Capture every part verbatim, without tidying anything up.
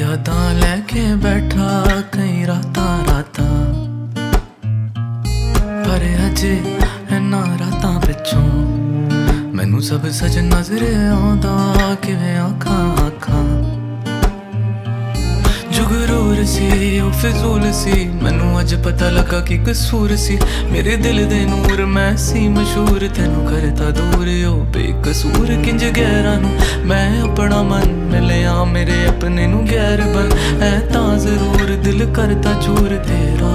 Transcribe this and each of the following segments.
यादां लैके बैठा कई रातां रातां, पर अज इन्ना रातां पिछों मैनू सब सच नजर आउंदा किवें आखां आखां। जुगरूर सी ओ फिजूल सी, मैनू अज पता लगा कि कसूर सी। मेरे दिल दे नूर मैं सी मशहूर, तेनू करता दूर ओ बेकसूर। किंज गैरां नू मैं अपना मन मिलिया, मेरे अपने नू गैर बन ऐ तां जरूर दिल करता चूर तेरा।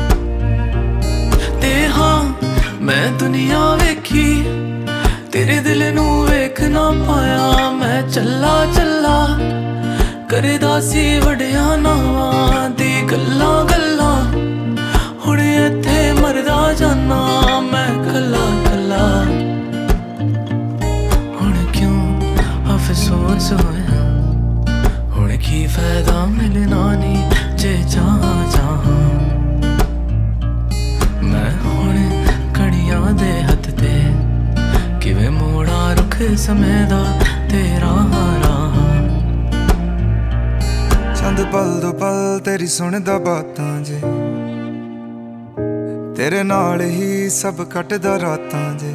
ते हाँ मैं दुनिया वेखी, तेरे दिल नू वेख ना पाया। मैं चला चला करदा सी वड्डियां नावां दी गल्लां गल्लां, हुण इत्थे मरदा जाना मैं कल्ला कल्ला। हुण क्यों अफसोस होया, हुण की फायदा मिलना नी जे चाहां चाहां। मैं हुण घड़ियां दे हत्थ ते किवें मोड़ा रुख समय दा तेरा राह। चंद पल दो पल तेरी सुनदा बातां जे, तेरे नाल ही सब कटदा रातां जे।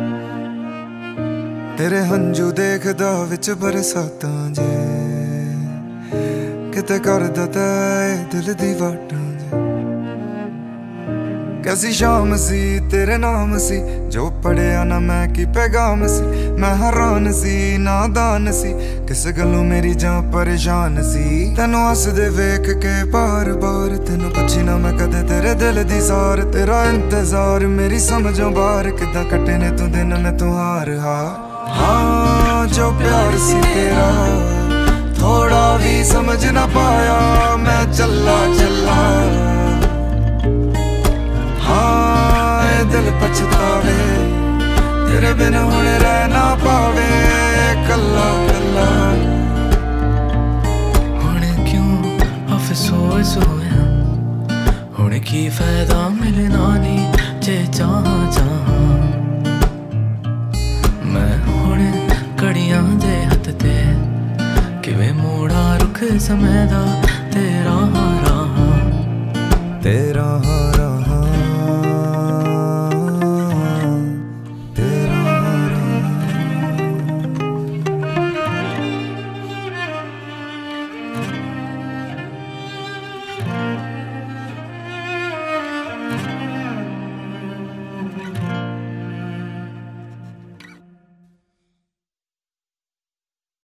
तेरे हंजू देखदा विच बरसातां जे, किते करदा तै दिल दी वाटां जे। कैसी शाम सी तेरे नाम सी, जो पढ़िया ना मैं की पैगाम सी। मैं हैरान सी नादान सी, किस गलों मेरी जां परेशान सी। तेनू हसदे वेख के बार बार, तेनू पुछी ना मैं कदे तेरे दिल दी सार। तेरा इंतजार मेरी समझों बाहर, किदां कटे ने तू दिन में तू हार हार। हाँ जो प्यार सी तेरा थोड़ा भी समझ ना पाया, मैं चला चला। हाँ दिल पछतावे तेरे बिन हुण रह ना पावे कल्ला कल्ला। हुण क्यों अफसोस होया, हुण की फायदा मिलना नी जे चाहां चाहां। मैं हुण घड़ियां दे हत्थ ते किवें मोड़ा रुख समय दा तेरा राह तेरा।